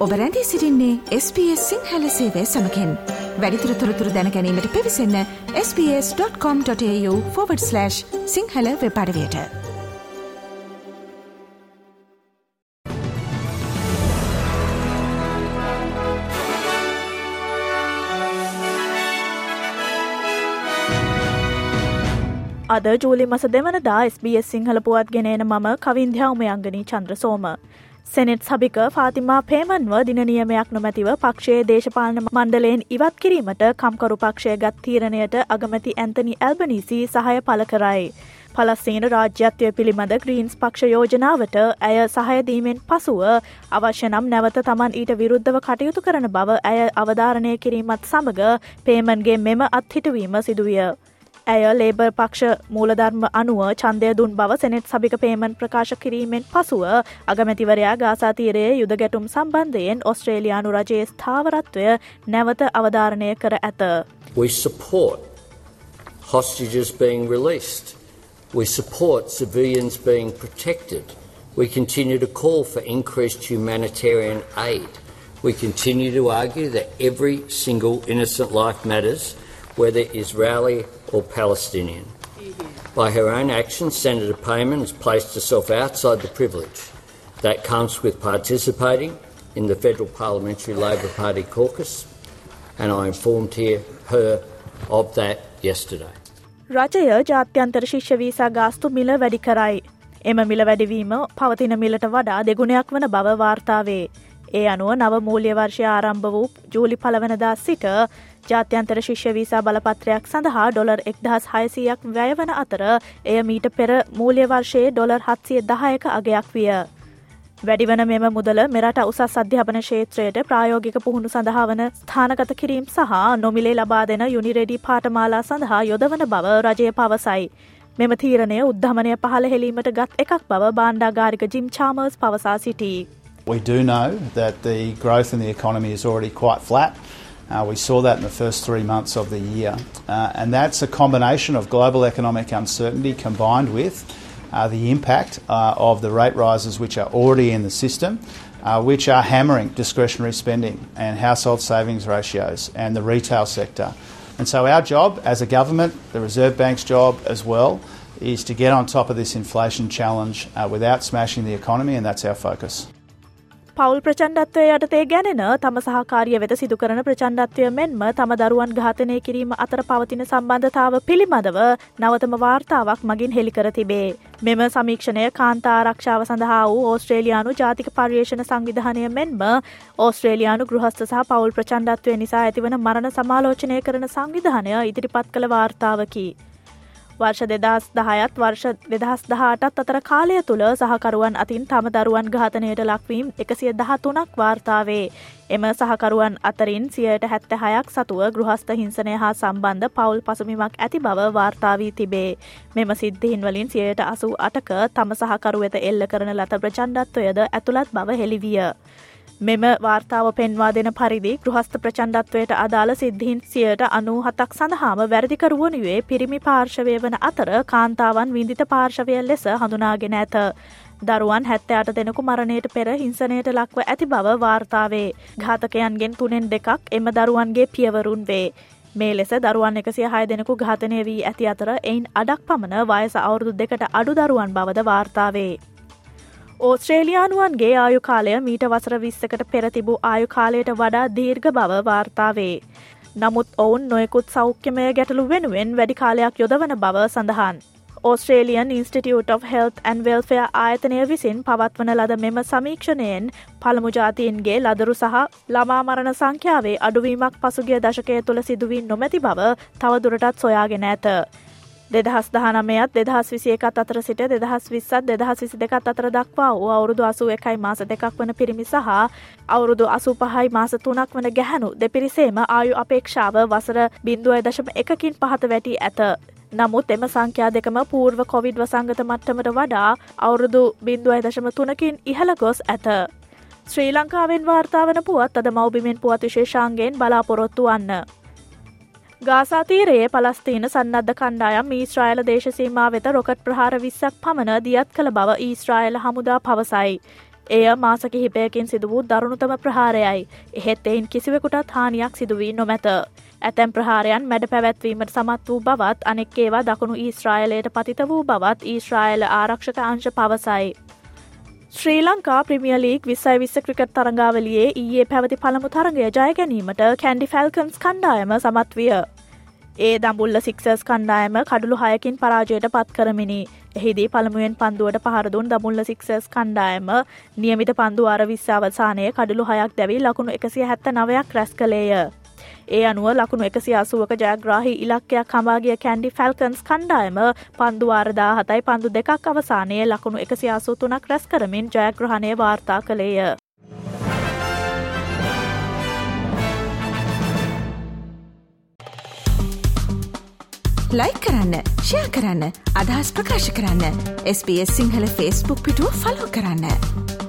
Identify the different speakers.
Speaker 1: ඔබ රැඳී සිටින්නේ SBS සිංහල සේවය සමගින්. වැඩිදුර තොරතුරු දැන ගැනීමට පිවිසන්න sbs.com.au/සිංහල වෙබ් අඩවියට.
Speaker 2: අද ජූලි මාස 2 වෙනිදා SBS සිංහල පුවත් ගෙනෙන මම කවින්ද්‍යා උමයංගනී චන්ද්‍රසෝම. සෙනෙට් සභික ෆාතිමා පේමන්ව දින නියමයක් නොමැතිව පක්ෂයේ දේශපාලන මණ්ඩලයෙන් ඉවත් කිරීමට කම්කරු පක්ෂය ගත් තීරණයට අගමැති ඇන්තනි ඇල්බනීසි සහාය පළ කරයි. පලස්තීන රාජ්‍යත්වය පිළිබඳ ග්‍රීන්ස් පක්ෂ යෝජනාවට ඇය සහාය දීමෙන් පසුව අවශ්‍ය නම් නැවත තමන් ඊට විරුද්ධව කටයුතු කරන බව ඇය අවධාරණය කිරීමත් සමග පේමන්ගේ මෙම අත්හිටුවීම සිදුවිය. ඇය ලේබර් පක්ෂ මූලධර්ම අනුව ඡන්දය දුන් බව සෙනෙට් සභික පේමන් ප්‍රකාශ කිරීමෙන් පසුව අගමැතිවරයා ගාසා තීරයේ යුද ගැටුම් සම්බන්ධයෙන් ඔස්ට්‍රේලියානු රජයේ ස්ථාවරත්වය නැවත අවධාරණය කර ඇත.
Speaker 3: We support hostages being released. We support civilians being protected. We continue to call for increased humanitarian aid. We continue to argue that every single innocent life matters, whether Israeli or Palestinian. By her own actions, Senator Payman has placed herself outside the privilege that comes with participating in the Federal Parliamentary Labor Party caucus, and I informed her of that yesterday.
Speaker 2: රජය ජාත්‍යන්තර ශිෂ්‍ය visa ගාස්තු මිල වැඩි කරයි. එම මිල වැඩිවීම පවතින මිලට වඩා දෙගුණයක් වන බව වාර්තා වේ. ඒ අනුව නව මූල්‍ය වර්ෂය ආරම්භ වූ ජූලි 1 වෙනිදා සිට ජාත්‍යන්තර ශිෂ්‍ය වීසා බලපත්‍රයක් සඳහා ඩොලර් 1600ක් වැය වන අතර එය මීට පෙර මූල්‍ය වර්ෂයේ ඩොලර් 710ක අගයක් විය. වැඩිවන මෙම මුදල මෙරට උසස් අධ්‍යාපන ක්ෂේත්‍රයට ප්‍රායෝගික පුහුණු සඳහා වන ස්ථානගත කිරීම සහ නොමිලේ ලබා දෙන යුනිරෙඩි පාඨමාලා සඳහා යොදවන බව රජය පවසයි. මෙම තීරණය උද්ධමනය පහළ හෙලීමට ගත් එකක් බව භාණ්ඩාගාරික ජිම් චාමර්ස් පවසා සිටී.
Speaker 4: We do know that the growth in the economy is already quite flat. We saw that in the first 3 months of the year. And that's a combination of global economic uncertainty combined with the impact of the rate rises which are already in the system, which are hammering discretionary spending and household savings ratios and the retail sector. And so our job as a government, the Reserve Bank's job as well, is to get on top of this inflation challenge without smashing the economy, and that's our focus.
Speaker 2: පවුල් ප්‍රචණ්ඩත්වය යටතේ ගැනෙන තම සහකාරිය වෙත සිදු කරන ප්‍රචණ්ඩත්වය මෙන්ම තම දරුවන් ඝාතනය කිරීම අතර පවතින සම්බන්ධතාව පිළිබඳව නවතම වාර්තාවක් මගින් හෙළි කර තිබේ. මෙම සමීක්ෂණය කාන්තා ආරක්ෂාව සඳහා වූ ඕස්ට්‍රේලියානු ජාතික පර්යේෂණ සංවිධානය මෙන්ම ඕස්ට්‍රේලියානු ගෘහස්ත සහ පවුල් ප්‍රචණ්ඩත්වය නිසා ඇතිවන මරණ සමාලෝචනය කරන සංවිධානය ඉදිරිපත් කළ වාර්තාවකි. වර්ෂ 2010ත් වර්ෂ 2018ත් අතර කාලය තුළ සහකරුවන් අතින් තම දරුවන් ඝාතනයට ලක්වීම 113ක් වාර්තා වේ. එම සහකරුවන් අතරින් 76ක් සතුව ගෘහස්ත හිංසනය හා සම්බන්ධ පවුල් පසුබිමක් ඇති බව වාර්තා වී තිබේ. මෙම සිද්ධීන් වලින් 88ක තම සහකරු වෙත එල්ල කරන ලද ප්‍රචණ්ඩත්වයද ඇතුළත් බව හෙළි විය. මෙම වාර්තාව පෙන්වා දෙන පරිදි ගෘහස්ත ප්‍රචණ්ඩත්වයට අදාළ සිද්ධීන් 97ක් සඳහාම වැරදිකරු වනුයේ පිරිමි පාර්ශවය වන අතර කාන්තාවන් විඳිත පාර්ශවය ලෙස හඳුනාගෙන ඇත. දරුවන් 78 දෙනෙකු මරණයට පෙර හිංසනයට ලක්ව ඇති බව වාර්තා වේ. ඝාතකයන්ගෙන් 3න් 2ක් එම දරුවන්ගේ පියවරුන් වේ. මේ ලෙස දරුවන් 106 දෙනෙකු ඝාතනය වී ඇති අතර එයින් අඩක් පමණ වයස අවුරුදු 2කට අඩු දරුවන් බවද වාර්තා වේ. ඕස්ට්‍රේලියානුවන්ගේ ආයු කාලය මීට වසර 20කට පෙර තිබූ ආයු කාලයට වඩා දීර්ඝ බව වාර්තා වේ. නමුත් ඔවුන් නොයෙකුත් සෞඛ්‍යමය ගැටලු වෙනුවෙන් වැඩි කාලයක් යොදවන බව සඳහන්. Australian Institute of Health and Welfare ආයතනය විසින් පවත්වන ලද මෙම සමීක්ෂණයෙන් පළමු ජාතීන්ගේ ලදරු සහ ළමා මරණ සංඛ්‍යාවේ අඩුවීමක් පසුගිය දශකය තුළ සිදුවී නොමැති බව තවදුරටත් සොයාගෙන ඇත. 2019ත් 2021ත් අතර සිට 2020ත් 2022ත් අතර දක්වා වූ අවුරුදු 81යි මාස 2ක් වන පිරිමි සහ අවුරුදු 85යි මාස 3ක් වන ගැහැණු දෙපිරිසේම ආයු අපේක්ෂාව වසර 0.1කින් පහත වැටී ඇත. නමුත් එම සංඛ්‍යා දෙකම පූර්ව කොවිඩ් වසංගත මට්ටමට වඩා අවුරුදු 0.3කින් ඉහළ ගොස් ඇත. ශ්‍රී ලංකාවෙන් වාර්තා වන පුවත් අද මව්බිමෙන් පුවත් විශේෂාංගයෙන් බලාපොරොත්තු වන්න. ගාසා තීරයේ පලස්තීන සන්නද්ධ කණ්ඩායම් ඊශ්‍රායල දේශ සීමාව වෙත රොකට් ප්‍රහාර 20ක් පමණ දියත් කළ බව ඊශ්‍රායල හමුදා පවසයි. එය මාස කිහිපයකින් සිදු වූ දරුණුතම ප්‍රහාරයයි. එහෙත් එයින් කිසිවෙකුටත් හානියක් සිදු වී නොමැත. ඇතැම් ප්‍රහාරයන් මැඩ පැවැත්වීමට සමත් වූ බවත් අනෙක් ඒවා දකුණු ඊශ්‍රායලයට පතිත වූ බවත් ඊශ්‍රායල ආරක්ෂක අංශ පවසයි. Sri Lanka premier league 2020 cricket තරඟාවලියේ ඊයේ පැවති පළමු තරඟය ජය ගැනීමට කැන්ඩි ෆැල්කන්ස් කණ්ඩායම සමත් විය. ඒ දඹුල්ල සික්සර්ස් කණ්ඩායම කඩලු 6කින් පරාජයට පත් කරමිනි. එහිදී පළමුවෙන් පන්දුවට පහර දුන් දඹුල්ල සික්සර්ස් කණ්ඩායම නියමිත පන්දු අර 20 අවසානයේ කඩලු 6ක් දැවී ලකුණු 179ක් රැස් කළේය. ඒ අනුව ලකුණු 180ක ජයග්‍රාහී ඉලක්කයක් හඹා ගිය කැන්ඩි ෆැල්කන්ස් කණ්ඩායම පන්දු වාර 17යි පන්දු දෙකක් අවසානයේ ලකුණු 183ක් රැස් කරමින් ජයග්‍රහණය වාර්තා කළේය.
Speaker 1: ලයික් කරන්න, ෂෙයා කරන්න, අදහස් ප්‍රකාශ කරන්න. SBS සිංහල Facebook පිටුව ෆලෝ කරන්න.